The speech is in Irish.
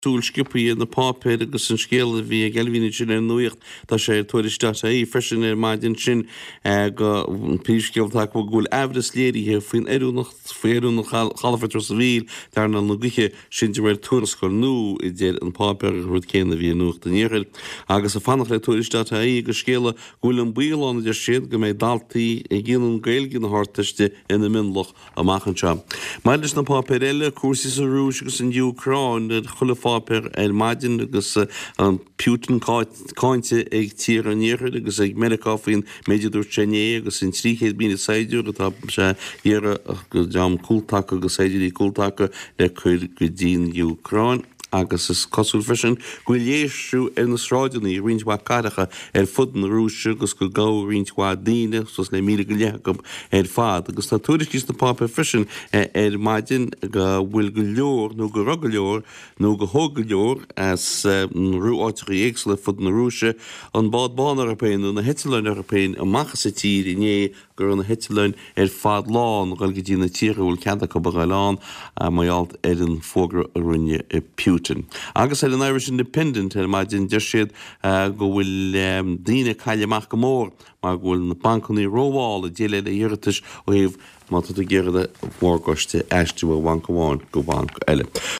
Súlskipaí na pápéir agus an scéal bhí gelhíine sin ar nuocht tá sé tuairistáta í freisin ar maidin sin go písceoltach go gúil ehras léirithe faoin éú nach chalafar sa bhíl darna na gcuiche sin de bhfuil tuarascoil nó I dtéad an pápéir rud céanna bhí nuacht an éair. Agus a fannach le tuairistáta í go scéala gúil an bíáin idir siad go méid daltaí I ggéann gailge na hátaiste ina minlach amachchanse. Maidir na pápéir eile cuasí sa Rúis agus an Ucrain chuile pápéir maidin agus an Putin cáinte ag tír an éair agus ag America faoin méidirúir Chéné agus in 300 míle séidir atá sé dhéar go deam cúltacha agus séidirí cúltacha le chuir go dtín Ucrain. Agus is cosúil freisin gofuil léisiú ar na sráideanna rionthá caracha ar fud na Rúise agus go gá rionthá daine sos le míle go leacham ar fad. Agus tá tuairiscís na pápéir freisin ar maidin go bhfuil go leor nó go rug go leor nó go thug go leor as rú áitirí éagsla fud na Rúise an bád bán Européin nó na Heitilein Européin amachchas sa tír iné gur an na Heitilein ar fad lán gáil go dtí na tíorúil ceanta go bagáilán maialt ar an fógra a rinne Putin. Agus an Irish Independent maidin de siad go bhfuil daine caiileach go mór mar bhfuil na bancaní róháil a déile le dhéiritas ó híomh má tú géire mórgoiste eistú a bhancamháin go banc eile.